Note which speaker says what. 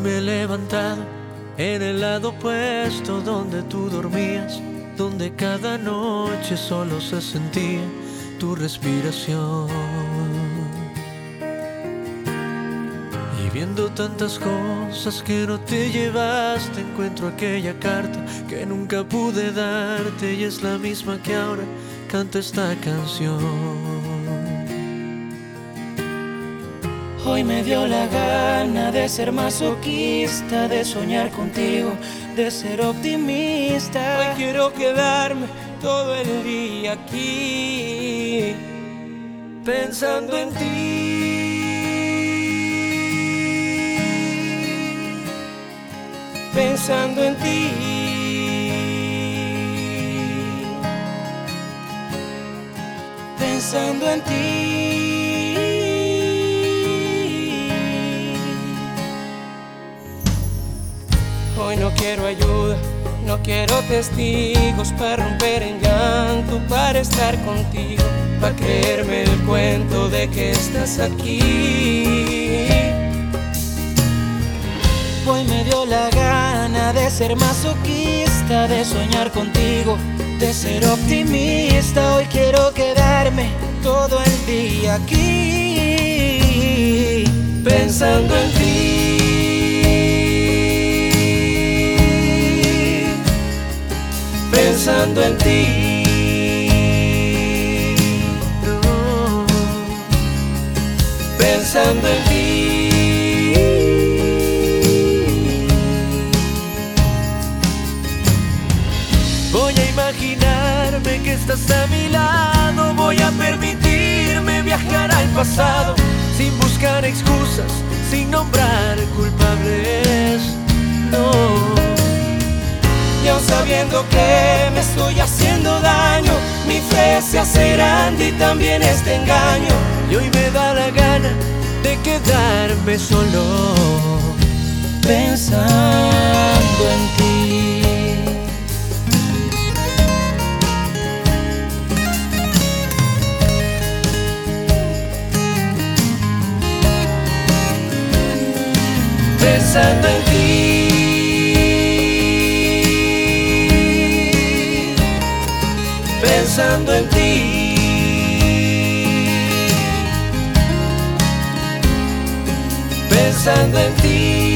Speaker 1: me he levantado en el lado opuesto donde tú dormías, donde cada noche solo se sentía tu respiración. Y viendo tantas cosas que no te llevaste, encuentro aquella carta que nunca pude darte, y es la misma que ahora canta esta canción.
Speaker 2: Hoy me dio la gana de ser masoquista, de soñar contigo, de ser optimista.
Speaker 3: Hoy quiero quedarme todo el día aquí, pensando en ti, pensando en ti, pensando en ti. Hoy no quiero ayuda, no quiero testigos para romper en llanto, para estar contigo, para creerme el cuento de que estás aquí.
Speaker 2: Hoy me dio la gana de ser masoquista, de soñar contigo, de ser optimista. Hoy quiero quedarme todo el día aquí,
Speaker 3: pensando en ti, pensando en ti, pensando en ti.
Speaker 1: Voy a imaginarme que estás a mi lado, voy a permitirme viajar al pasado, sin buscar excusas, sin nombrar culpables, no.
Speaker 3: Y aun sabiendo que me estoy haciendo daño, mi fe se hace grande y también este engaño.
Speaker 1: Y hoy me da la gana de quedarme solo,
Speaker 2: pensando en ti.
Speaker 3: Pensando en ti, pensando en ti, pensando en ti.